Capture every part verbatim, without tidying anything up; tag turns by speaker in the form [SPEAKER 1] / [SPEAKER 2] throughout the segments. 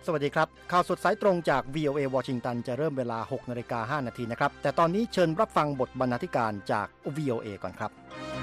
[SPEAKER 1] สวัสดีครับข่าวสดสายตรงจาก วี โอ เอ วอชิงตันจะเริ่มเวลา หกนาฬิกาห้านาทีนะครับแต่ตอนนี้เชิญรับฟังบทบรรณาธิการจาก วี โอ เอ ก่อนครับ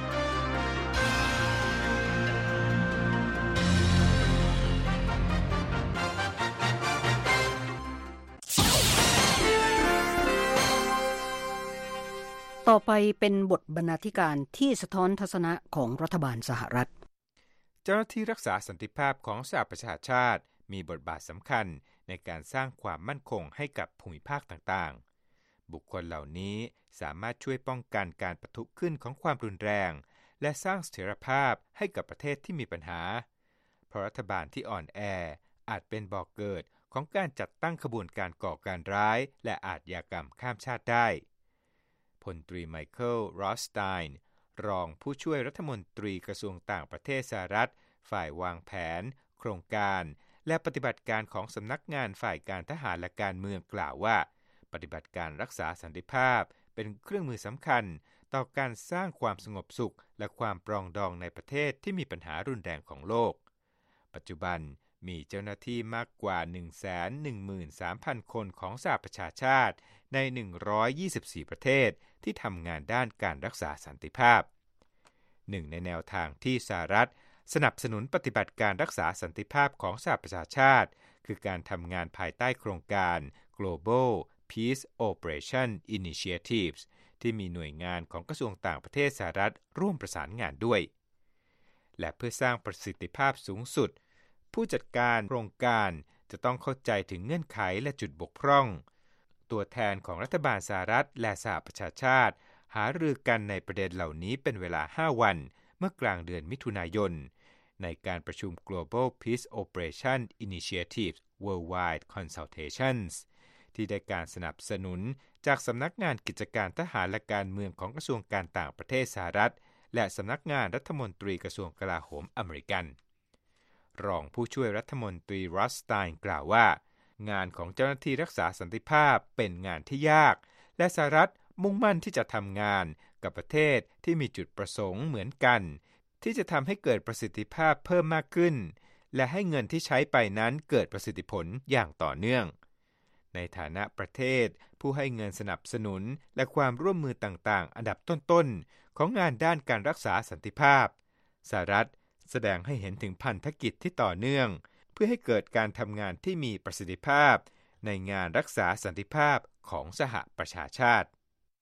[SPEAKER 2] ต่อไปเป็นบทบรรณาธิการที่สะท้อนทัศนะของรัฐบาลสหรัฐ
[SPEAKER 3] เจ้าหน้าที่รักษาสันติภาพของสหประชาชาติมีบทบาทสำคัญในการสร้างความมั่นคงให้กับภูมิภาคต่างๆบุคคลเหล่านี้สามารถช่วยป้องกันการปะทุขึ้นของความรุนแรงและสร้างเสถียรภาพให้กับประเทศที่มีปัญหาเพราะรัฐบาลที่อ่อนแออาจเป็นบ่อกเกิดของการจัดตั้งขบวนการก่อการร้ายและอาชญากรรมข้ามชาติได้พลตรีไมเคิล รอสไตน์รองผู้ช่วยรัฐมนตรีกระทรวงต่างประเทศสหรัฐฝ่ายวางแผนโครงการและปฏิบัติการของสำนักงานฝ่ายการทหารและการเมืองกล่าวว่าปฏิบัติการรักษาสันติภาพเป็นเครื่องมือสำคัญต่อการสร้างความสงบสุขและความปรองดองในประเทศที่มีปัญหารุนแรงของโลกปัจจุบันมีเจ้าหน้าที่มากกว่า หนึ่งแสนหนึ่งหมื่นสามพัน คนของสหประชาชาติในหนึ่งร้อยยี่สิบสี่ประเทศที่ทำงานด้านการรักษาสันติภาพหนึ่งในแนวทางที่สหรัฐสนับสนุนปฏิบัติการรักษาสันติภาพของสหประชาชาติคือการทำงานภายใต้โครงการ Global Peace Operation Initiatives ที่มีหน่วยงานของกระทรวงต่างประเทศสหรัฐร่วมประสานงานด้วยและเพื่อสร้างประสิทธิภาพสูงสุดผู้จัดการโครงการจะต้องเข้าใจถึงเงื่อนไขและจุดบกพร่องตัวแทนของรัฐบาลสหรัฐและสหประชาชาติหารือกันในประเด็นเหล่านี้เป็นเวลาห้าวันเมื่อกลางเดือนมิถุนายนในการประชุม Global Peace Operation Initiative Worldwide Consultations ที่ได้การสนับสนุนจากสำนักงานกิจการทหารและการเมืองของกระทรวงการต่างประเทศสหรัฐและสำนักงานรัฐมนตรีกระทรวงกลาโหมอเมริกันรองผู้ช่วยรัฐมนตรีรอสไตน์กล่าวว่างานของเจ้าหน้าที่รักษาสันติภาพเป็นงานที่ยากและสหรัฐมุ่งมั่นที่จะทำงานกับประเทศที่มีจุดประสงค์เหมือนกันที่จะทำให้เกิดประสิทธิภาพเพิ่มมากขึ้นและให้เงินที่ใช้ไปนั้นเกิดประสิทธิผลอย่างต่อเนื่องในฐานะประเทศผู้ให้เงินสนับสนุนและความร่วมมือต่างๆอันดับต้นๆของงานด้านการรักษาสันติภาพสหรัฐแสดงให้เห็นถึงพันธกิจที่ต่อเนื่องเพื่อให้เกิดการทำงานที่มีประสิทธิภาพในงานรักษาสันติภาพของสหประชาชาติ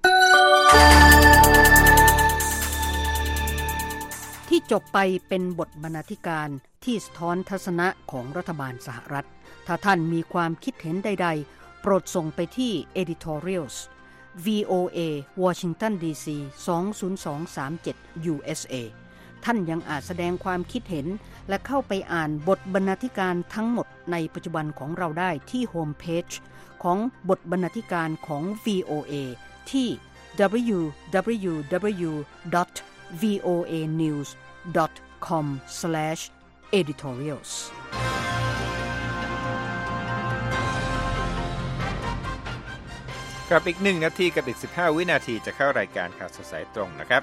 [SPEAKER 2] ที่จบไปเป็นบทบรรณาธิการที่สะท้อนทัศนะของรัฐบาลสหรัฐถ้าท่านมีความคิดเห็นใดๆโปรดส่งไปที่ editorials วี โอ เอ Washington ดี ซี สอง ศูนย์ สอง สาม เจ็ด ยู เอส เอ ท่านยังอาจแสดงความคิดเห็นและเข้าไปอ่านบทบรรณาธิการทั้งหมดในปัจจุบันของเราได้ที่โฮมเพจของบทบรรณาธิการของ วี โอ เอ ที่ ดับเบิลยู ดับเบิลยู ดับเบิลยู ดอท วี โอ เอ นิวส์ ดอท คอม สแลช เอดิทอเรียลส์
[SPEAKER 3] กับอีกหนึ่งนาทีกับอีกสิบห้าวินาทีจะเข้ารายการข่าวสดสายตรงนะครับ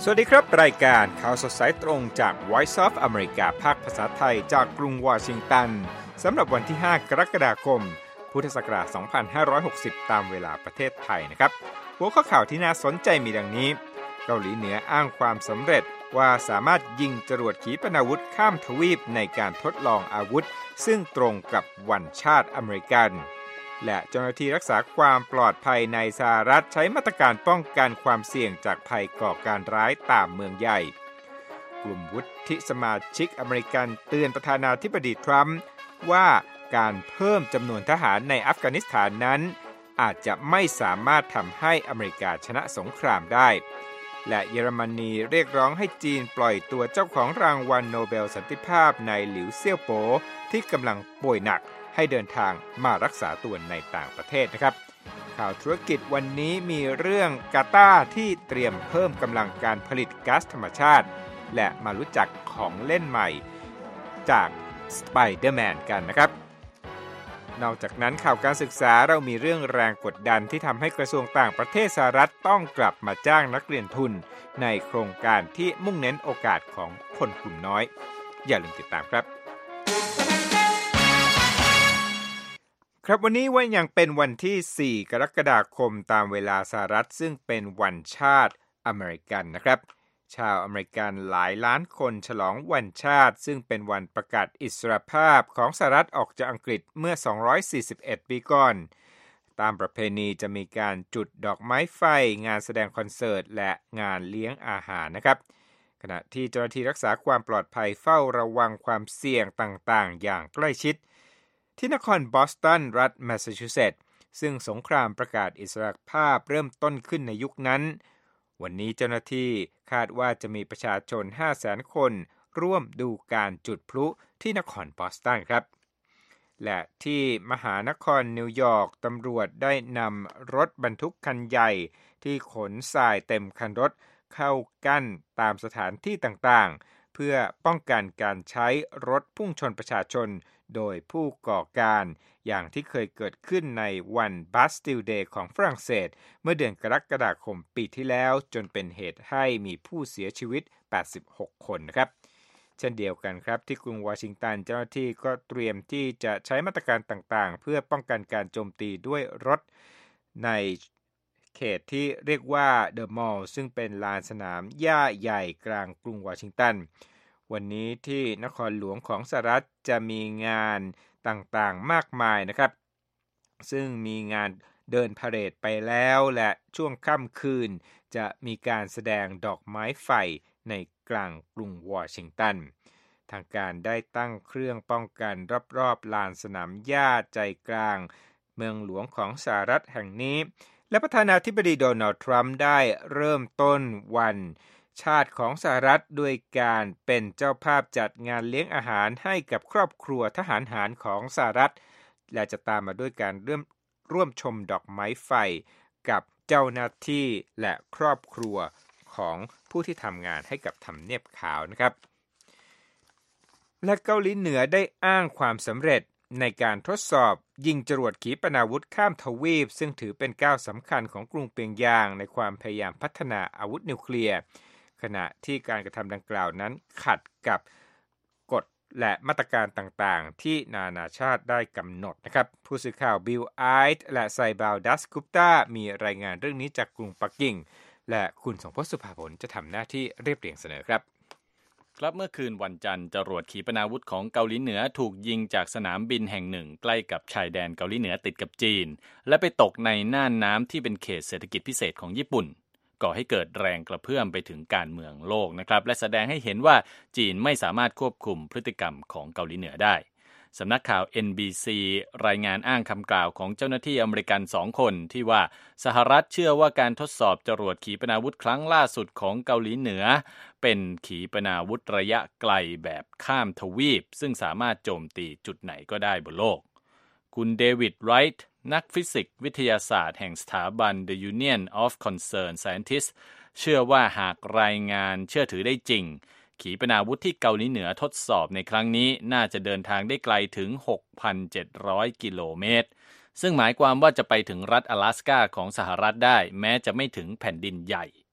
[SPEAKER 3] สวัสดีครับรายการข่าวสดสายตรงจาก Voice of America ภาคภาษาไทยจากกรุงวอชิงตันสำหรับวันที่ห้ากรกฎาคมพุทธศักราชสองพันห้าร้อยหกสิบตามเวลาประเทศไทยนะครับหัวข้อข่าวที่น่าสนใจมีดังนี้เกาหลีเหนืออ้างความสำเร็จว่าสามารถยิงจรวดขีปนาวุธข้ามทวีปในการทดลองอาวุธซึ่งตรงกับวันชาติอเมริกันและเจ้าหน้าที่รักษาความปลอดภัยในสหรัฐใช้มาตรการป้องกันความเสี่ยงจากภัยก่อการร้ายตามเมืองใหญ่กลุ่มวุฒิสมาชิกอเมริกันเตือนประธานาธิบดีทรัมป์ว่าการเพิ่มจำนวนทหารในอัฟกานิสถานนั้นอาจจะไม่สามารถทำให้อเมริกาชนะสงครามได้และเยอรมนีเรียกร้องให้จีนปล่อยตัวเจ้าของรางวัลโนเบลสันติภาพในหลิวเซี่ยวโป๋ที่กำลังป่วยหนักให้เดินทางมารักษาตัวในต่างประเทศนะครับข่าวธุรกิจวันนี้มีเรื่องกาตาร์ที่เตรียมเพิ่มกำลังการผลิตก๊าซธรรมชาติและมารู้จักของเล่นใหม่จากสไปเดอร์แมนกันนะครับนอกจากนั้นข่าวการศึกษาเรามีเรื่องแรงกดดันที่ทำให้กระทรวงต่างประเทศสหรัฐต้องกลับมาจ้างนักเรียนทุนในโครงการที่มุ่งเน้นโอกาสของคนกลุ่มน้อยอย่าลืมติดตามครับครับวันนี้วันยังเป็นวันที่สี่กรกฎาคมตามเวลาสหรัฐซึ่งเป็นวันชาติอเมริกันนะครับชาวอเมริกันหลายล้านคนฉลองวันชาติซึ่งเป็นวันประกาศอิสรภาพของสหรัฐออกจากอังกฤษเมื่อสองร้อยสี่สิบเอ็ดปีก่อนตามประเพณีจะมีการจุดดอกไม้ไฟงานแสดงคอนเสิร์ตและงานเลี้ยงอาหารนะครับขณะที่เจ้าหน้าที่รักษาความปลอดภัยเฝ้าระวังความเสี่ยงต่างๆอย่างใกล้ชิดที่นครบอสตันรัฐแมสซาชูเซตส์ซึ่งสงครามประกาศอิสรภาพเริ่มต้นขึ้นในยุคนั้นวันนี้เจ้าหน้าที่คาดว่าจะมีประชาชน ห้าแสน คนร่วมดูการจุดพลุที่นครบอสตันครับและที่มหานครนิวยอร์กตำรวจได้นำรถบรรทุกคันใหญ่ที่ขนทรายเต็มคันรถเข้ากั้นตามสถานที่ต่างๆเพื่อป้องกันการใช้รถพุ่งชนประชาชนโดยผู้ก่อการอย่างที่เคยเกิดขึ้นในวันบาสติลเดย์ของฝรั่งเศสเมื่อเดือนกรกฎาคมปีที่แล้วจนเป็นเหตุให้มีผู้เสียชีวิตแปดสิบหกคนนะครับเช่นเดียวกันครับที่กรุงวอชิงตันเจ้าหน้าที่ก็เตรียมที่จะใช้มาตรการต่างๆเพื่อป้องกันการโจมตีด้วยรถในเขตที่เรียกว่าเดอะมอลล์ซึ่งเป็นลานสนามหญ้าใหญ่กลางกรุงวอชิงตันวันนี้ที่นครหลวงของสหรัฐจะมีงานต่างๆมากมายนะครับซึ่งมีงานเดินพาเหรดไปแล้วและช่วงค่ำคืนจะมีการแสดงดอกไม้ไฟในกลางกรุงวอชิงตันทางการได้ตั้งเครื่องป้องกันรอบๆลานสนามหญ้าใจกลางเมืองหลวงของสหรัฐแห่งนี้และประธานาธิบดีโดนัลด์ทรัมป์ได้เริ่มต้นวันชาติของสหรัฐด้วยการเป็นเจ้าภาพจัดงานเลี้ยงอาหารให้กับครอบครัวทหารหารของสหรัฐและจะตามมาด้วยการร่วมร่วมชมดอกไม้ไฟกับเจ้าหน้าที่และครอบครัวของผู้ที่ทำงานให้กับทำเนียบขาวนะครับและเกาหลีเหนือได้อ้างความสำเร็จในการทดสอบยิงจรวดขีปนาวุธข้ามทวีปซึ่งถือเป็นก้าวสำคัญของกรุงเปียงยางในความพยายามพัฒนาอาวุธนิวเคลียร์ขณะที่การกระทำดังกล่าวนั้นขัดกับกฎและมาตรการต่างๆที่นานาชาติได้กำหนดนะครับผู้สื่อข่าวบิลไอท์และไซบาลดัสกุปตามีรายงานเรื่องนี้จากกรุงปักกิ่งและคุณสงพจน์สุภาผลจะทำหน้าที่เรียบเรียงเสนอครับ
[SPEAKER 4] ครับเมื่อคืนวันจันทร์จรวดขีปนาวุธของเกาหลีเหนือถูกยิงจากสนามบินแห่งหนึ่งใกล้กับชายแดนเกาหลีเหนือติดกับจีนและไปตกในน่านน้ำที่เป็นเขตเศรษฐกิจพิเศษของญี่ปุ่นก่อให้เกิดแรงกระเพื่อมไปถึงการเมืองโลกนะครับและแสดงให้เห็นว่าจีนไม่สามารถควบคุมพฤติกรรมของเกาหลีเหนือได้สำนักข่าว เอ็น บี ซี รายงานอ้างคำกล่าวของเจ้าหน้าที่อเมริกันสองคนที่ว่าสหรัฐเชื่อว่าการทดสอบจรวดขีปนาวุธครั้งล่าสุดของเกาหลีเหนือเป็นขีปนาวุธระยะไกลแบบข้ามทวีปซึ่งสามารถโจมตีจุดไหนก็ได้บนโลกคุณเดวิดไรท์นักฟิสิกส์วิทยาศาสตร์แห่งสถาบัน The Union of Concerned Scientists เชื่อว่าหากรายงานเชื่อถือได้จริงขีปนาวุธที่เกาหลีเหนือทดสอบในครั้งนี้น่าจะเดินทางได้ไกลถึง หกพันเจ็ดร้อย กิโลเมตรซึ่งหมายความว่าจะไปถึงรัฐ阿拉斯กาของสหรัฐได้แม้จะไม่ถึงแผ่นดินใหญ่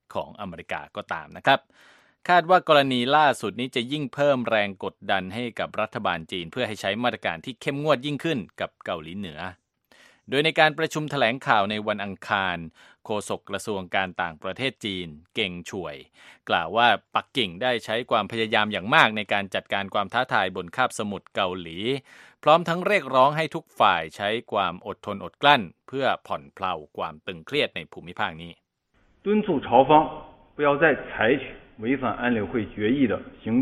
[SPEAKER 4] ของอเมริกาก็ตามนะครับคาดว่ากรณีล่าสุดนี้จะยิ่งเพิ่มแรงกดดันให้กับรัฐบาลจีนเพื่อให้ใช้มาตรการที่เข้มงวดยิ่งขึ้นกับเกาหลีเหนือโดยในการประชุมแถลงข่าวในวันอังคารโฆษกกระทรวงการต่างประเทศจีนเก่งช่วยกล่าวว่าปักกิ่งได้ใช้ความพยายามอย่างมากในการจัดการความท้าทายบนคาบสมุทรเกาหลีพร้อมทั้งเรียกร้องให้ทุกฝ่ายใช้ความอดทนอดกลั้นเพื่อผ่อนเพลาความตึงเครียดในภูมิภาคนี้
[SPEAKER 5] 敦促朝方不要再采取违反安理会决议的行动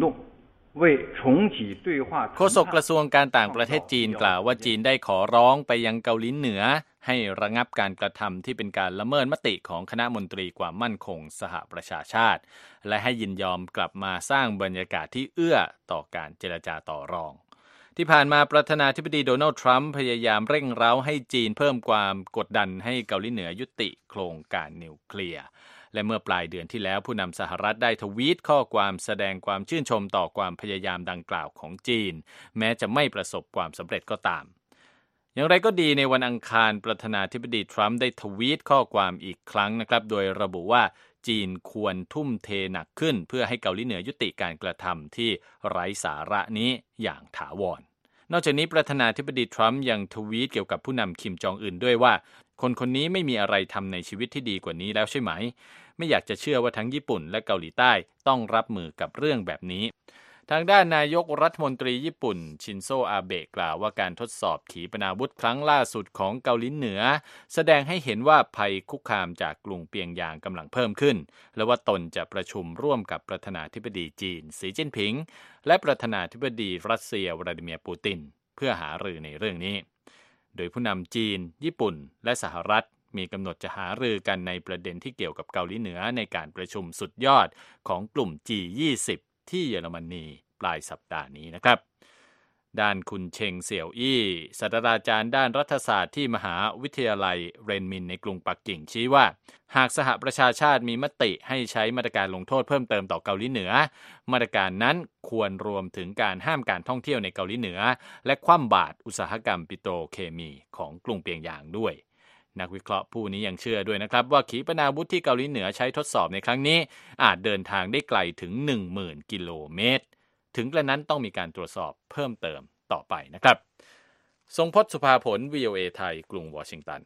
[SPEAKER 4] โฆษกกระทรวงการต่างประเทศจีนกล่าวว่าจีนได้ขอร้องไปยังเกาหลีเหนือให้ระงับการกระทำที่เป็นการละเมิดมติของคณะมนตรีความมั่นคงสหประชาชาติและให้ยินยอมกลับมาสร้างบรรยากาศที่เอื้อต่อการเจรจาต่อรองที่ผ่านมาประธานาธิบดีโดนัลด์ทรัมป์พยายามเร่งเร้าให้จีนเพิ่มความกดดันให้เกาหลีเหนือยุติโครงการนิวเคลียร์และเมื่อปลายเดือนที่แล้วผู้นำสหรัฐได้ทวีตข้อความแสดงความชื่นชมต่อความพยายามดังกล่าวของจีนแม้จะไม่ประสบความสำเร็จก็ตามอย่างไรก็ดีในวันอังคารประธานาธิบดีทรัมป์ได้ทวีตข้อความอีกครั้งนะครับโดยระบุว่าจีนควรทุ่มเทหนักขึ้นเพื่อให้เกาหลีเหนือยุติการกระทำที่ไร้สาระนี้อย่างถาวรนอกจากนี้ประธานาธิบดีทรัมป์ยังทวีตเกี่ยวกับผู้นำคิมจองอึนด้วยว่าคนคนนี้ไม่มีอะไรทำในชีวิตที่ดีกว่านี้แล้วใช่ไหมไม่อยากจะเชื่อว่าทั้งญี่ปุ่นและเกาหลีใต้ต้องรับมือกับเรื่องแบบนี้ทางด้านนายกรัฐมนตรีญี่ปุ่นชินโซอาเบะกล่าวว่าการทดสอบขีปนาวุธครั้งล่าสุดของเกาหลีเหนือแสดงให้เห็นว่าภัยคุกคามจากกรุงเปียงยางกำลังเพิ่มขึ้นและว่าตนจะประชุมร่วมกับประธานาธิบดีจีนสีจิ้นผิงและประธานาธิบดีรัสเซียวลาดิเมียร์ปูตินเพื่อหารือในเรื่องนี้โดยผู้นำจีนญี่ปุ่นและสหรัฐมีกำหนดจะหารือกันในประเด็นที่เกี่ยวกับเกาหลีเหนือในการประชุมสุดยอดของกลุ่ม จี ยี่สิบ ที่เยอรมนีปลายสัปดาห์นี้นะครับด้านคุณเชงเสี่ยวอี้ศาสตราจารย์ด้านรัฐศาสตร์ที่มหาวิทยาลัยเรนมินในกรุงปักกิ่งชี้ว่าหากสหประชาชาติมีมติให้ใช้มาตรการลงโทษเพิ่มเติมต่อเกาหลีเหนือมาตรการนั้นควรรวมถึงการห้ามการท่องเที่ยวในเกาหลีเหนือและคว่ำบาตรอุตสาหกรรมปิโตรเคมีของกรุงเปียงยางด้วยนักวิเคราะห์ผู้นี้ยังเชื่อด้วยนะครับว่าขีปนาวุธที่เกาหลีเหนือใช้ทดสอบในครั้งนี้อาจเดินทางได้ไกลถึง หนึ่งหมื่น กิโลเมตรถึงกระนั้นต้องมีการตรวจสอบเพิ่มเติมต่อไปนะครับทรงพจน์สุภาผล วี โอ เอ ไทยกรุงวอชิงตัน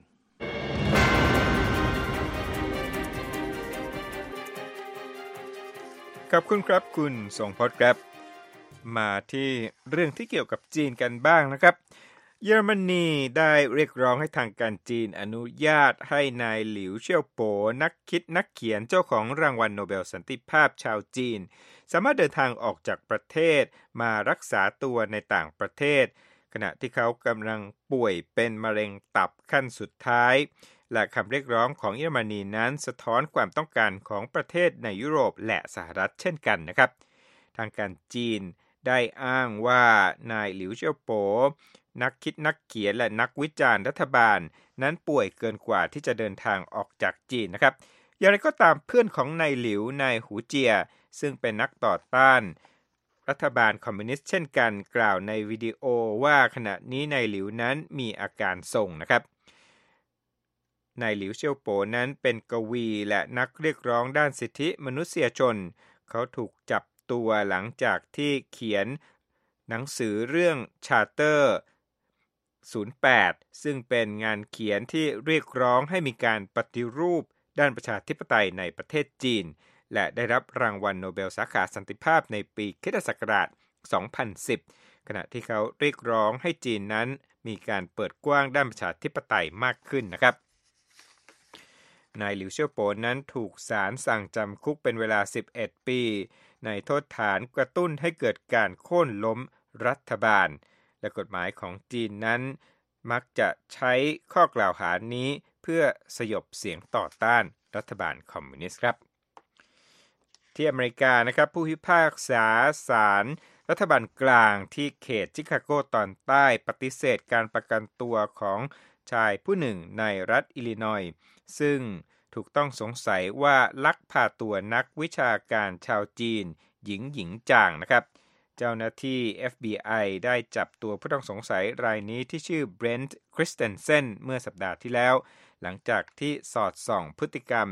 [SPEAKER 3] ขอบคุณครับคุณทรงพจน์ครับมาที่เรื่องที่เกี่ยวกับจีนกันบ้างนะครับเยอรมนีได้เรียกร้องให้ทางการจีนอนุญาตให้นายหลิวเซี่ยวโปนักคิดนักเขียนเจ้าของรางวัลโนเบลสันติภาพชาวจีนสามารถเดินทางออกจากประเทศมารักษาตัวในต่างประเทศขณะที่เขากำลังป่วยเป็นมะเร็งตับขั้นสุดท้ายและคำเรียกร้องของเยอรมนีนั้นสะท้อนความต้องการของประเทศในยุโรปและสหรัฐเช่นกันนะครับทางการจีนได้อ้างว่านายหลิวเซี่ยวโปนักคิดนักเขียนและนักวิจารณ์รัฐบาลนั้นป่วยเกินกว่าที่จะเดินทางออกจากจีนนะครับอย่างไรก็ตามเพื่อนของนายหลิวนายหูเจียซึ่งเป็นนักต่อต้านรัฐบาลคอมมิวนิสต์เช่นกันกล่าวในวิดีโอว่าขณะนี้นายหลิวนั้นมีอาการทรงนะครับนายหลิวเซี่ยวโปนั้นเป็นกวีและนักเรียกร้องด้านสิทธิมนุษยชนเขาถูกจับตัวหลังจากที่เขียนหนังสือเรื่อง Charter ศูนย์แปดซึ่งเป็นงานเขียนที่เรียกร้องให้มีการปฏิรูปด้านประชาธิปไตยในประเทศจีนและได้รับรางวัลโนเบลสาขาสันติภาพในปีคริสตศักราชสองพันสิบขณะที่เขาเรียกร้องให้จีนนั้นมีการเปิดกว้างด้านประชาธิปไตยมากขึ้นนะครับนายหลิวเซี่ยวโปนั้นถูกศาลสั่งจำคุกเป็นเวลาสิบเอ็ดปีในโทษฐานกระตุ้นให้เกิดการโค่นล้มรัฐบาลและกฎหมายของจีนนั้นมักจะใช้ข้อกล่าวหานี้เพื่อสยบเสียงต่อต้านรัฐบาลคอมมิวนิสต์ครับที่อเมริกานะครับผู้พิพากษาศาลรัฐบาลกลางที่เขตชิคาโกตอนใต้ปฏิเสธการประกันตัวของชายผู้หนึ่งในรัฐอิลลินอยส์ซึ่งถูกต้องสงสัยว่าลักพาตัวนักวิชาการชาวจีนหญิงหญิงจ่างนะครับเจ้าหน้าที่ เอฟ บี ไอ ได้จับตัวผู้ต้องสงสัยรายนี้ที่ชื่อเบรนท์คริสเตนเซนเมื่อสัปดาห์ที่แล้วหลังจากที่สอดส่องพฤติกรรม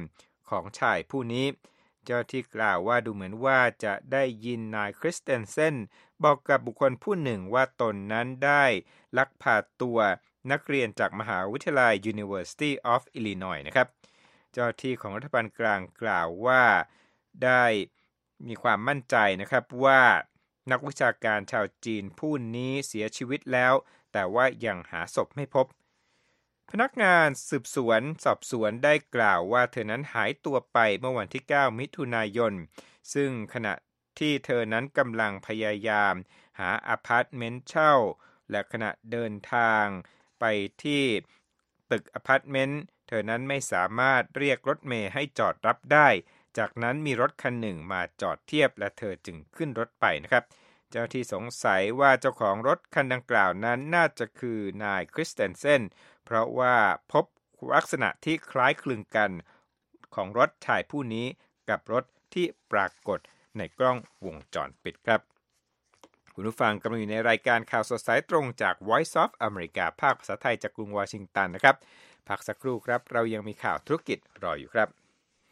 [SPEAKER 3] ของชายผู้นี้เจ้าที่กล่าวว่าดูเหมือนว่าจะได้ยินนายคริสเตนเซนบอกกับบุคคลผู้หนึ่งว่าตนนั้นได้ลักพาตัวนักเรียนจากมหาวิทยาลัย University of Illinois นะครับเจ้าที่ของรัฐบาลกลางกล่าวว่าได้มีความมั่นใจนะครับว่านักวิชาการชาวจีนผู้นี้เสียชีวิตแล้วแต่ว่ายังหาศพไม่พบพนักงานสืบสวนสอบสวนได้กล่าวว่าเธอนั้นหายตัวไปเมื่อวันที่เก้ามิถุนายนซึ่งขณะที่เธอนั้นกำลังพยายามหาอพาร์ตเมนต์เช่าและขณะเดินทางไปที่ตึกอพาร์ตเมนต์เธอนั้นไม่สามารถเรียกรถเมล์ให้จอดรับได้จากนั้นมีรถคันหนึ่งมาจอดเทียบและเธอจึงขึ้นรถไปนะครับเจ้าที่สงสัยว่าเจ้าของรถคันดังกล่าวนั้นน่าจะคือนายคริสเตนเซนเพราะว่าพบลักษณะที่คล้ายคลึงกันของรถชายผู้นี้กับรถที่ปรากฏในกล้องวงจรปิดครับคุณผู้ฟังกำลังอยู่ในรายการข่าวสดสายตรงจาก Voice of America ภาคภาษาไทยจากกรุงวอชิงตันนะครับพักสักครู่ครับเรายังมีข่าวธุรกิจรออยู่ครับ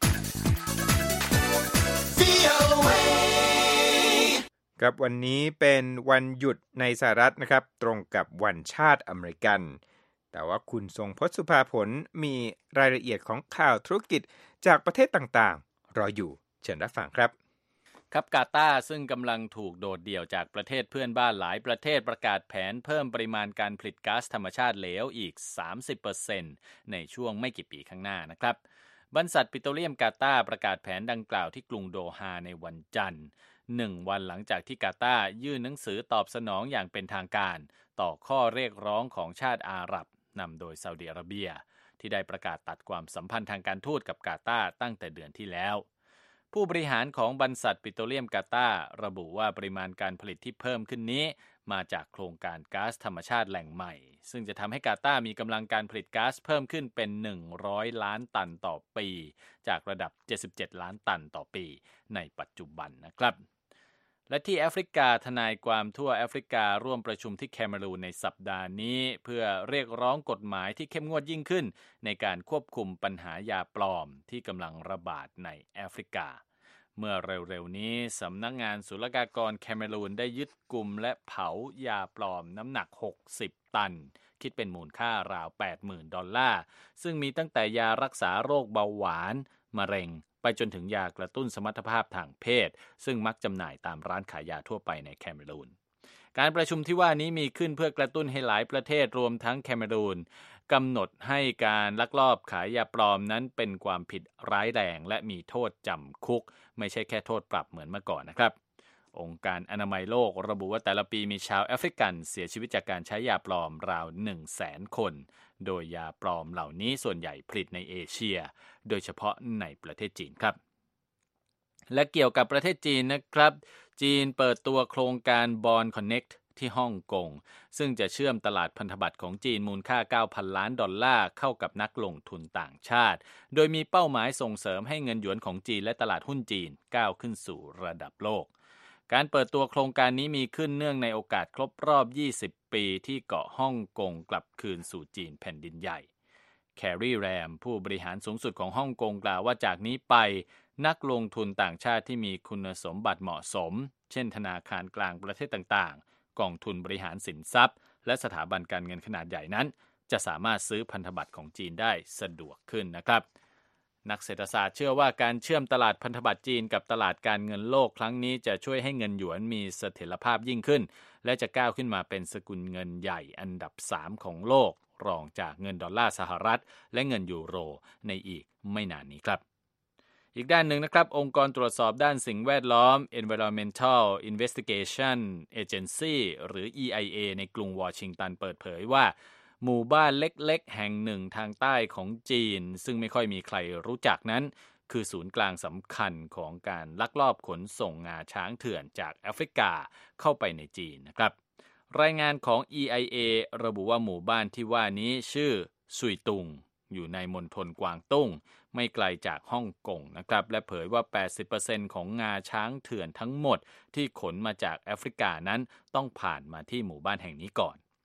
[SPEAKER 3] ครับวันนี้เป็นวันหยุดในสหรัฐนะครับตรงกับวันชาติอเมริกันแต่ว่าคุณทรงพจน์สุภาผลมีรายละเอียดของข่าวธุรกิจจากประเทศต่างๆรออยู่เชิญรับฟังครับ
[SPEAKER 4] ครับกาตาร์ซึ่งกำลังถูกโดดเดี่ยวจากประเทศเพื่อนบ้านหลายประเทศประกาศแผนเพิ่มปริมาณการผลิตก๊าซธรรมชาติเหลวอีก สามสิบเปอร์เซ็นต์ ในช่วงไม่กี่ปีข้างหน้านะครับบรรษัทปิโตรเลียมกาตาร์ประกาศแผนดังกล่าวที่กรุงโดฮาในวันจันทร์หนึ่งวันหลังจากที่กาตาร์ยื่นหนังสือตอบสนองอย่างเป็นทางการต่อข้อเรียกร้องของชาติอาหรับนำโดยซาอุดิอาระเบียที่ได้ประกาศตัดความสัมพันธ์ทางการทูตกับกาตาร์ตั้งแต่เดือนที่แล้วผู้บริหารของบรรษัทปิโตรเลียมกาตาร์ระบุว่าปริมาณการผลิตที่เพิ่มขึ้นนี้มาจากโครงการก๊าซธรรมชาติแหล่งใหม่ซึ่งจะทำให้กาตาร์มีกำลังการผลิตก๊าซเพิ่มขึ้นเป็นหนึ่งร้อยล้านตันต่อปีจากระดับเจ็ดสิบเจ็ดล้านตันต่อปีในปัจจุบันนะครับและที่แอฟริกาทนายความทั่วแอฟริการ่วมประชุมที่แคเมรูนในสัปดาห์นี้เพื่อเรียกร้องกฎหมายที่เข้มงวดยิ่งขึ้นในการควบคุมปัญหายาปลอมที่กำลังระบาดในแอฟริกาเมื่อเร็วๆนี้สำนักงานศุลกากรแคเมรูนได้ยึดกุมและเผายาปลอมน้ำหนักหกสิบตันคิดเป็นมูลค่าราว แปดหมื่น ดอลลาร์ซึ่งมีตั้งแต่ยารักษาโรคเบาหวานมะเร็งไปจนถึงยากระตุ้นสมรรถภาพทางเพศซึ่งมักจำหน่ายตามร้านขายยาทั่วไปในแคเมรูนการประชุมที่ว่านี้มีขึ้นเพื่อกระตุ้นให้หลายประเทศรวมทั้งแคเมรูนกำหนดให้การลักลอบขายยาปลอมนั้นเป็นความผิดร้ายแรงและมีโทษจำคุกไม่ใช่แค่โทษปรับเหมือนเมื่อก่อนนะครับองค์การอนามัยโลกระบุว่าแต่ละปีมีชาวแอฟริกันเสียชีวิตจากการใช้ยาปลอมราว หนึ่งแสน คนโดยยาปลอมเหล่านี้ส่วนใหญ่ผลิตในเอเชียโดยเฉพาะในประเทศจีนครับและเกี่ยวกับประเทศจีนนะครับจีนเปิดตัวโครงการ Bond Connect ที่ฮ่องกงซึ่งจะเชื่อมตลาดพันธบัตรของจีนมูลค่า เก้าพัน ล้านดอลลาร์เข้ากับนักลงทุนต่างชาติโดยมีเป้าหมายส่งเสริมให้เงินหยวนของจีนและตลาดหุ้นจีนก้าวขึ้นสู่ระดับโลกการเปิดตัวโครงการนี้มีขึ้นเนื่องในโอกาสครบรอบยี่สิบปีที่เกาะฮ่องกงกลับคืนสู่จีนแผ่นดินใหญ่แคร์รีแรมผู้บริหารสูงสุดของฮ่องกงกล่าวว่าจากนี้ไปนักลงทุนต่างชาติที่มีคุณสมบัติเหมาะสมเช่นธนาคารกลางประเทศต่างๆกองทุนบริหารสินทรัพย์และสถาบันการเงินขนาดใหญ่นั้นจะสามารถซื้อพันธบัตรของจีนได้สะดวกขึ้นนะครับนักเศรษฐศาสตร์เชื่อว่าการเชื่อมตลาดพันธบัตรจีนกับตลาดการเงินโลกครั้งนี้จะช่วยให้เงินหยวนมีเสถียรภาพยิ่งขึ้นและจะก้าวขึ้นมาเป็นสกุลเงินใหญ่อันดับสามของโลกรองจากเงินดอลลาร์สหรัฐและเงินยูโรในอีกไม่นานนี้ครับอีกด้านหนึ่งนะครับองค์กรตรวจสอบด้านสิ่งแวดล้อม Environmental Investigation Agency หรือ อี ไอ เอ ในกรุงวอชิงตันเปิดเผยว่าหมู่บ้านเล็กๆแห่งหนึ่งทางใต้ของจีนซึ่งไม่ค่อยมีใครรู้จักนั้นคือศูนย์กลางสำคัญของการลักลอบขนส่งงาช้างเถื่อนจากแอฟริกาเข้าไปในจีนนะครับรายงานของ อี ไอ เอ ระบุว่าหมู่บ้านที่ว่านี้ชื่อซุยตุงอยู่ในมณฑลกวางตุ้งไม่ไกลจากฮ่องกงนะครับและเผยว่า แปดสิบเปอร์เซ็นต์ ของงาช้างเถื่อนทั้งหมดที่ขนมาจากแอฟริกานั้นต้องผ่านมาที่หมู่บ้านแห่งนี้ก่อน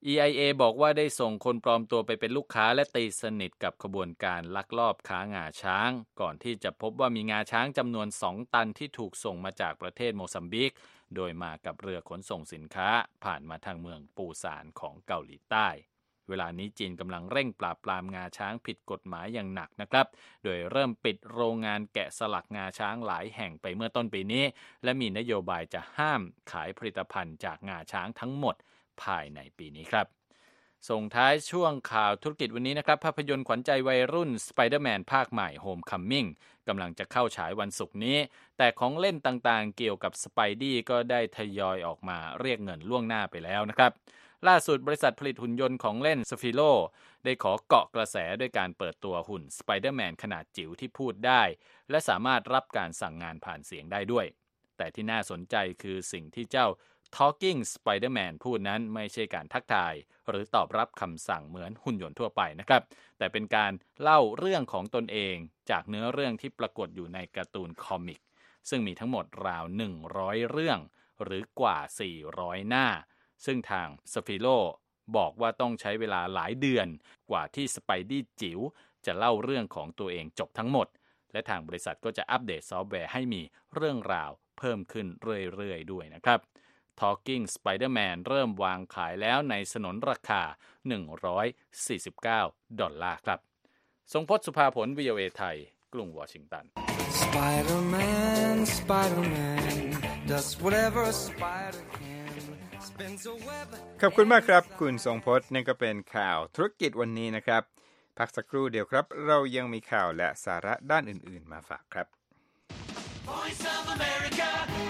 [SPEAKER 4] อี ไอ เอ บอกว่าได้ส่งคนปลอมตัวไปเป็นลูกค้าและตีสนิทกับขบวนการลักลอบค้างาช้างก่อนที่จะพบว่ามีงาช้างจำนวนสองตันที่ถูกส่งมาจากประเทศโมซัมบิกโดยมากับเรือขนส่งสินค้าผ่านมาทางเมืองปูซานของเกาหลีใต้เวลานี้จีนกำลังเร่งปราบปรามงาช้างผิดกฎหมายอย่างหนักนะครับโดยเริ่มปิดโรงงานแกะสลักงาช้างหลายแห่งไปเมื่อต้นปีนี้และมีนโยบายจะห้ามขายผลิตภัณฑ์จากงาช้างทั้งหมดภายในปีนี้ครับส่งท้ายช่วงข่าวธุรกิจวันนี้นะครับภาพยนตร์ขวัญใจวัยรุ่น Spider-Man ภาคใหม่ Homecoming กำลังจะเข้าฉายวันศุกร์นี้แต่ของเล่นต่างๆเกี่ยวกับสไปดี้ก็ได้ทยอยออกมาเรียกเงินล่วงหน้าไปแล้วนะครับล่าสุดบริษัทผลิตหุ่นยนต์ของเล่น Sphero ได้ขอเกาะกระแสด้วยการเปิดตัวหุ่น Spider-Man ขนาดจิ๋วที่พูดได้และสามารถรับการสั่งงานผ่านเสียงได้ด้วยแต่ที่น่าสนใจคือสิ่งที่เจ้าTalking Spider-Man พูดนั้นไม่ใช่การทักทายหรือตอบรับคำสั่งเหมือนหุ่นยนต์ทั่วไปนะครับแต่เป็นการเล่าเรื่องของตนเองจากเนื้อเรื่องที่ปรากฏอยู่ในการ์ตูนคอมิกซึ่งมีทั้งหมดราวหนึ่งร้อยเรื่องหรือกว่าสี่ร้อยหน้าซึ่งทาง Sphero บอกว่าต้องใช้เวลาหลายเดือนกว่าที่สไปดี้จิ๋วจะเล่าเรื่องของตัวเองจบทั้งหมดและทางบริษัทก็จะอัปเดตซอฟต์แวร์ให้มีเรื่องราวเพิ่มขึ้นเรื่อยๆด้วยนะครับTalking Spider-Man เริ่มวางขายแล้วในสนนราคาหนึ่งร้อยสี่สิบเก้าดอลลาร์ครับทรงพจน์สุภาผล วี โอ เอ ไทยกรุงวอชิงตัน
[SPEAKER 6] Spider-Man Spider-Man does whatever a spider can spins a web
[SPEAKER 3] ขอบคุณมากครับคุณทรงพจน์นั่นก็เป็นข่าวธุรกิจวันนี้นะครับพักสักครู่เดียวครับเรายังมีข่าวและสาระด้านอื่นๆมาฝากครับ
[SPEAKER 6] Voice of America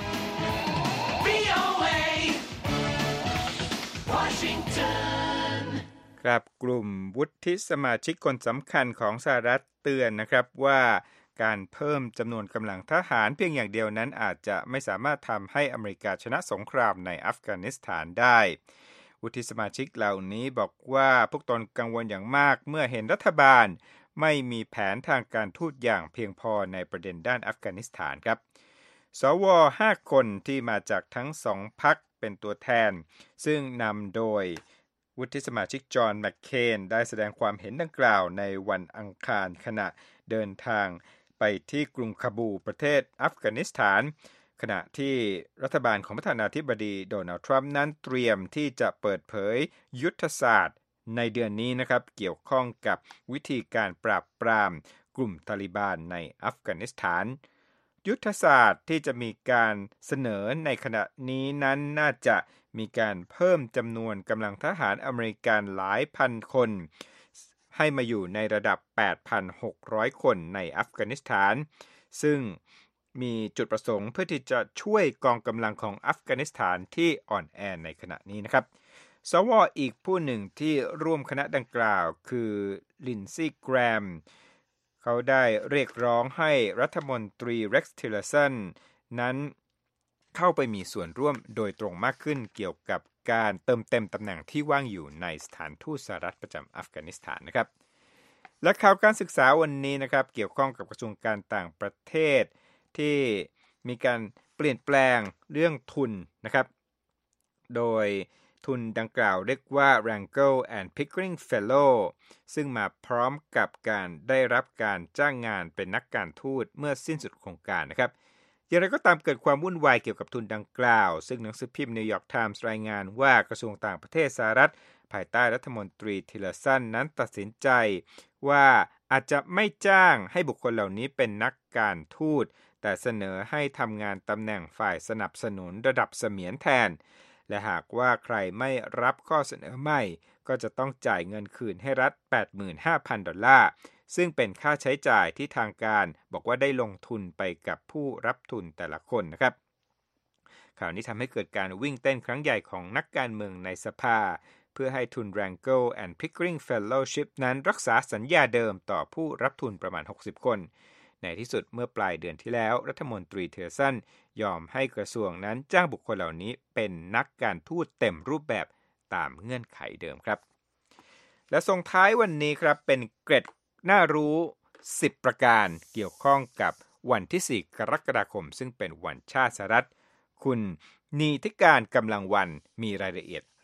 [SPEAKER 3] ครับกลุ่มวุฒิสมาชิกคนสำคัญของสหรัฐเตือนนะครับว่าการเพิ่มจำนวนกำลังทหารเพียงอย่างเดียวนั้นอาจจะไม่สามารถทำให้อเมริกาชนะสงครามในอัฟกานิสถานได้วุฒิสมาชิกเหล่านี้บอกว่าพวกตนกังวลอย่างมากเมื่อเห็นรัฐบาลไม่มีแผนทางการทูตอย่างเพียงพอในประเด็นด้านอัฟกานิสถานครับสวห้าคนที่มาจากทั้งสองพรรคเป็นตัวแทนซึ่งนำโดยวุฒิสมาชิกจอห์นแมคเคนได้แสดงความเห็นดังกล่าวในวันอังคารขณะเดินทางไปที่กรุงคาบูประเทศอัฟกานิสถานขณะที่รัฐบาลของประธานาธิบดีโดนัลด์ทรัมป์นั้นเตรียมที่จะเปิดเผยยุทธศาสตร์ในเดือนนี้นะครับเกี่ยวข้องกับวิธีการปราบปรามกลุ่มตาลิบานในอัฟกานิสถานยุทธศาสตร์ที่จะมีการเสนอในขณะนี้นั้นน่าจะมีการเพิ่มจำนวนกำลังทหารอเมริกันหลายพันคนให้มาอยู่ในระดับ แปดพันหกร้อย คนในอัฟกานิสถานซึ่งมีจุดประสงค์เพื่อที่จะช่วยกองกำลังของอัฟกานิสถานที่อ่อนแอในขณะนี้นะครับสวอีกผู้หนึ่งที่ร่วมคณะดังกล่าวคือลินซี่แกรมเขาได้เรียกร้องให้รัฐมนตรีเร็กซ์ทิลเลอร์สันนั้นเข้าไปมีส่วนร่วมโดยตรงมากขึ้นเกี่ยวกับการเติมเต็มตำแหน่งที่ว่างอยู่ในสถานทูตสหรัฐประจำอัฟกานิสถานนะครับและข่าวการศึกษาวันนี้นะครับเกี่ยวข้องกับกระทรวงการต่างประเทศที่มีการเปลี่ยนแปลงเรื่องทุนนะครับโดยทุนดังกล่าวเรียกว่า Rangel and Pickering Fellow ซึ่งมาพร้อมกับการได้รับการจ้างงานเป็นนักการทูตเมื่อสิ้นสุดโครงการนะครับอย่างไรก็ตามเกิดความวุ่นวายเกี่ยวกับทุนดังกล่าวซึ่งหนังสือพิมพ์ New York Times รายงานว่ากระทรวงต่างประเทศสหรัฐภายใต้รัฐมนตรีทิลเลอร์สันนั้นตัดสินใจว่าอาจจะไม่จ้างให้บุคคลเหล่านี้เป็นนักการทูตแต่เสนอให้ทำงานตำแหน่งฝ่ายสนับสนุนระดับเสมียนแทนและหากว่าใครไม่รับข้อเสนอใหม่ก็จะต้องจ่ายเงินคืนให้รัฐ แปดหมื่นห้าพัน ดอลลาร์ซึ่งเป็นค่าใช้จ่ายที่ทางการบอกว่าได้ลงทุนไปกับผู้รับทุนแต่ละคนนะครับข่าวนี้ทำให้เกิดการวิ่งเต้นครั้งใหญ่ของนักการเมืองในสภาเพื่อให้ทุน Rangel and Pickering Fellowship นั้นรักษาสัญญาเดิมต่อผู้รับทุนประมาณหกสิบคนในที่สุดเมื่อปลายเดือนที่แล้วรัฐมนตรีเทอร์สันยอมให้กระทรวงนั้นจ้างบุคคลเหล่านี้เป็นนักการทูตเต็มรูปแบบตามเงื่อนไขเดิมครับและส่งท้ายวันนี้ครับเป็นเกร็ดน่ารู้สิบประการเกี่ยวข้องกับวันที่สี่กรกฎาคมซึ่งเป็นวันชาติสหรัฐคุณนีธิการกำลังวันมีรายละเอียดเ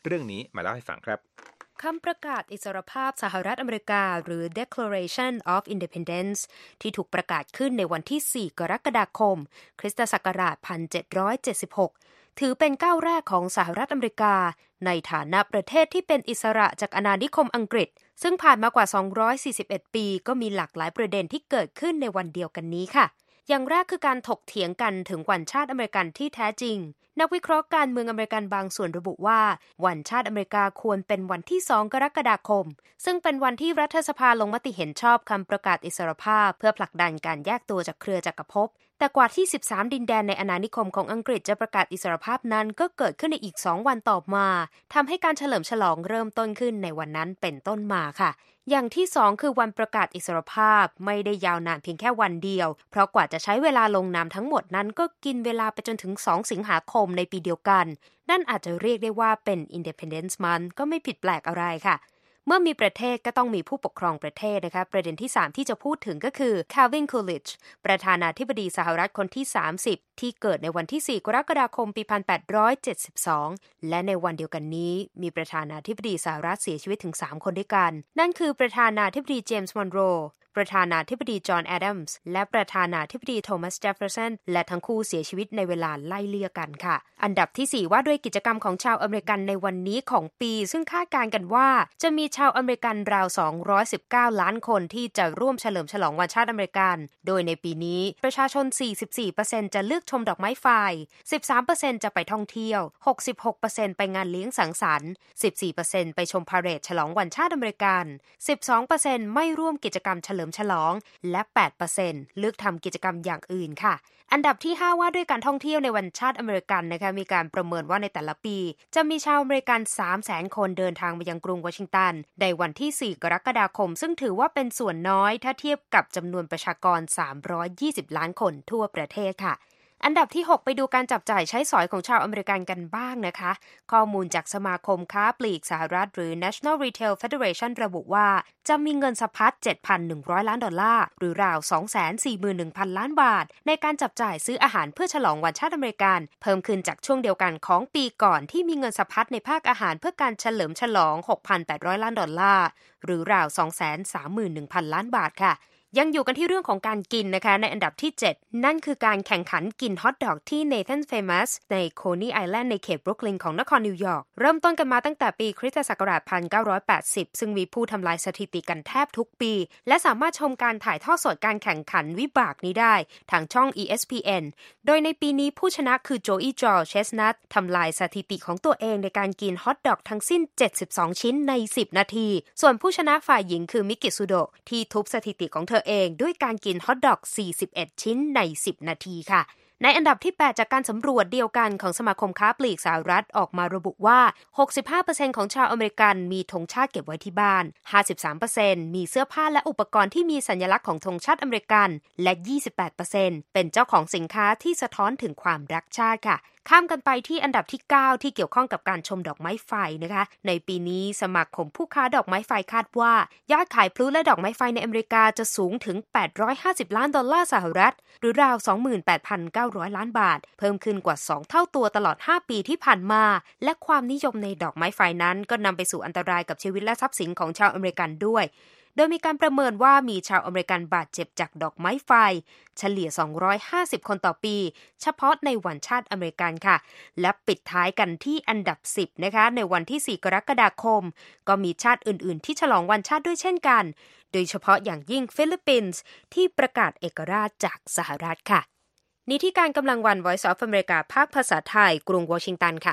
[SPEAKER 3] เรื่องนี้มาเล่าให้ฟังครับ
[SPEAKER 7] คำประกาศอิสรภาพสหรัฐอเมริกาหรือ Declaration of Independence ที่ถูกประกาศขึ้นในวันที่ สี่ กรกฎาคม คริสตศักราช หนึ่งพันเจ็ดร้อยเจ็ดสิบหก ถือเป็นก้าวแรกของสหรัฐอเมริกาในฐานะประเทศที่เป็นอิสระจากอาณานิคมอังกฤษซึ่งผ่านมากว่า สองร้อยสี่สิบเอ็ด ปีก็มีหลากหลายประเด็นที่เกิดขึ้นในวันเดียวกันนี้ค่ะอย่างแรกคือการถกเถียงกันถึงวันชาติอเมริกันที่แท้จริงนักวิเคราะห์การเมืองอเมริกันบางส่วนระบุว่าวันชาติอเมริกาควรเป็นวันที่ สอง กรกฎาคมซึ่งเป็นวันที่รัฐสภาลงมติเห็นชอบคำประกาศอิสรภาพเพื่อผลักดันการแยกตัวจากเครือจักรภพแต่กว่าที่สิบสามดินแดนในอาณานิคมของอังกฤษจะประกาศอิสรภาพนั้นก็เกิดขึ้นในอีกสองวันต่อมาทำให้การเฉลิมฉลองเริ่มต้นขึ้นในวันนั้นเป็นต้นมาค่ะอย่างที่สองคือวันประกาศอิสรภาพไม่ได้ยาวนานเพียงแค่วันเดียวเพราะกว่าจะใช้เวลาลงนามทั้งหมดนั้นก็กินเวลาไปจนถึงสองสิงหาคมในปีเดียวกันนั่นอาจจะเรียกได้ว่าเป็น Independence Month ก็ไม่ผิดแปลกอะไรค่ะเมื่อมีประเทศก็ต้องมีผู้ปกครองประเทศนะคะประเด็นที่สามที่จะพูดถึงก็คือ Calvin Coolidge ประธานาธิบดีสหรัฐคนที่สามสิบที่เกิดในวันที่ สี่ กรกฎาคมปี หนึ่งพันแปดร้อยเจ็ดสิบสองและในวันเดียวกันนี้มีประธานาธิบดีสหรัฐเสียชีวิตถึงสามคนด้วยกันนั่นคือประธานาธิบดีเจมส์มอนโรประธานาธิบดีจอห์นแอดัมส์และประธานาธิบดีโทมัสเจฟเฟอร์สันและทั้งคู่เสียชีวิตในเวลาไล่เลี่ยกันค่ะอันดับที่สี่ว่าด้วยกิจกรรมของชาวอเมริกันในวันนี้ของปีซึ่งคาดการณ์กันว่าจะมีชาวอเมริกันราวสองร้อยสิบเก้าล้านคนที่จะร่วมเฉลิมฉลองวันชาติอเมริกันโดยในปีนี้ประชาชน สี่สิบสี่เปอร์เซ็นต์ จะเลือกชมดอกไม้ไฟ สิบสามเปอร์เซ็นต์ จะไปท่องเที่ยว หกสิบหกเปอร์เซ็นต์ ไปงานเลี้ยงสังสรรค์ สิบสี่เปอร์เซ็นต์ ไปชมพาเหรดฉลองวันชาติอเมริกัน สิบสองเปอร์เซ็นต์ ไม่ร่วมกิจกรรมเฉลิมฉลองและ แปดเปอร์เซ็นต์ เลือกทำกิจกรรมอย่างอื่นค่ะอันดับที่ห้าว่าด้วยการท่องเที่ยวในวันชาติอเมริกันนะคะมีการประเมินว่าในแต่ละปีจะมีชาวอเมริกัน สามแสน คนเดินทางมายังกรุงวอชิงตันในวันที่ สี่ กรกฎาคมซึ่งถือว่าเป็นส่วนน้อยถ้าเทียบกับจำนวนประชากร สามร้อยยี่สิบ ล้านคนทั่วประเทศค่ะอันดับที่หกไปดูการจับจ่ายใช้สอยของชาวอเมริกันกันบ้างนะคะข้อมูลจากสมาคมค้าปลีกสหรัฐหรือ National Retail Federation ระบุว่าจะมีเงินสะพัด เจ็ดพันหนึ่งร้อย ล้านดอลลาร์หรือราว สองแสนสี่หมื่นหนึ่งพัน ล้านบาทในการจับจ่ายซื้ออาหารเพื่อฉลองวันชาติอเมริกันเพิ่มขึ้นจากช่วงเดียวกันของปีก่อนที่มีเงินสะพัดในภาคอาหารเพื่อการเฉลิมฉลอง หกพันแปดร้อย ล้านดอลลาร์หรือราว สองแสนสามหมื่นหนึ่งพัน ล้านบาทค่ะยังอยู่กันที่เรื่องของการกินนะคะในอันดับที่เจ็ดนั่นคือการแข่งขันกินฮอทดอกที่ Nathan's Famous ใน Coney Island ในเขตบรุกลินของนครนิวยอร์กเริ่มต้นกันมาตั้งแต่ปีคริสตศักราช หนึ่งพันเก้าร้อยแปดสิบ ซึ่งมีผู้ทำลายสถิติกันแทบทุกปีและสามารถชมการถ่ายทอดสดการแข่งขันวิบากนี้ได้ทางช่อง อี เอส พี เอ็น โดยในปีนี้ผู้ชนะคือโจอี้จอร์เชสนัททำลายสถิติของตัวเองในการกินฮอทดอกทั้งสิ้นเจ็ดสิบสองชิ้นในสิบนาทีส่วนผู้ชนะฝ่ายหญิงคือมิกิซุโดะที่ทุบสถิติของเธอเองด้วยการกินฮอทดอกสี่สิบเอ็ดชิ้นในสิบนาทีค่ะในอันดับที่แปดจากการสำรวจเดียวกันของสมาคมค้าปลีกสหรัฐออกมาระบุว่า หกสิบห้าเปอร์เซ็นต์ ของชาวอเมริกันมีธงชาติเก็บไว้ที่บ้าน ห้าสิบสามเปอร์เซ็นต์ มีเสื้อผ้าและอุปกรณ์ที่มีสัญลักษณ์ของธงชาติอเมริกันและ ยี่สิบแปดเปอร์เซ็นต์ เป็นเจ้าของสินค้าที่สะท้อนถึงความรักชาติค่ะข้ามกันไปที่อันดับที่เก้าที่เกี่ยวข้องกับการชมดอกไม้ไฟนะคะในปีนี้สมาคมผู้ค้าดอกไม้ไฟคาดว่ายอดขายพลุและดอกไม้ไฟในอเมริกาจะสูงถึงแปดร้อยห้าสิบล้านดอลลาร์สหรัฐหรือราว สองหมื่นแปดพันเก้าร้อย ล้านบาทเพิ่มขึ้นกว่าสองเท่าตัวตลอดห้าปีที่ผ่านมาและความนิยมในดอกไม้ไฟนั้นก็นำไปสู่อันตรายกับชีวิตและทรัพย์สินของชาวอเมริกันด้วยโดยมีการประเมินว่ามีชาวอเมริกันบาดเจ็บจากดอกไม้ไฟเฉลี่ยสองร้อยห้าสิบคนต่อปีเฉพาะในวันชาติอเมริกันค่ะและปิดท้ายกันที่อันดับสิบนะคะในวันที่สี่กรกฎาคมก็มีชาติอื่นๆที่ฉลองวันชาติด้วยเช่นกันโดยเฉพาะอย่างยิ่งฟิลิปปินส์ที่ประกาศเอกราชจากสหรัฐค่ะนี่ที่การกำลังวัน Voice of America ภาคภาษาไทยกรุงวอชิงตันค่ะ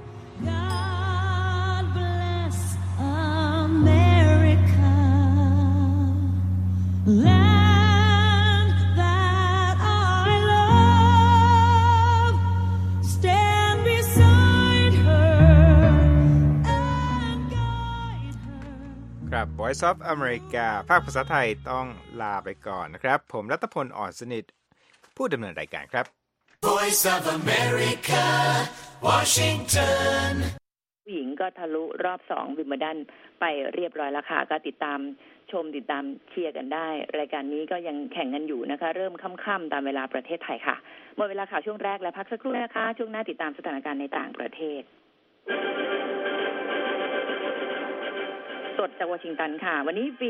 [SPEAKER 8] Land that I love, stand beside her and guide her
[SPEAKER 3] ครับ Voice of America ภาคภาษาไทยต้องลาไปก่อนนะครับผมรัตพลอ่อนสนิทผู้ดำเนินรายการครับ
[SPEAKER 6] Voice of America Washington
[SPEAKER 9] ผู้หญิงก็ทะลุรอบสองวิมเบิลดันไปเรียบร้อยแล้วค่ะก็ติดตามชมติดตามเชียร์กันได้รายการนี้ก็ยังแข่งกันอยู่นะคะเริ่มค่ำๆตามเวลาประเทศไทยค่ะหมดเวลาข่าวช่วงแรกและพักสักครู่นะคะช่วงหน้าติดตามสถานการณ์ในต่างประเทศจากวอชิงตันค่ะวันนี้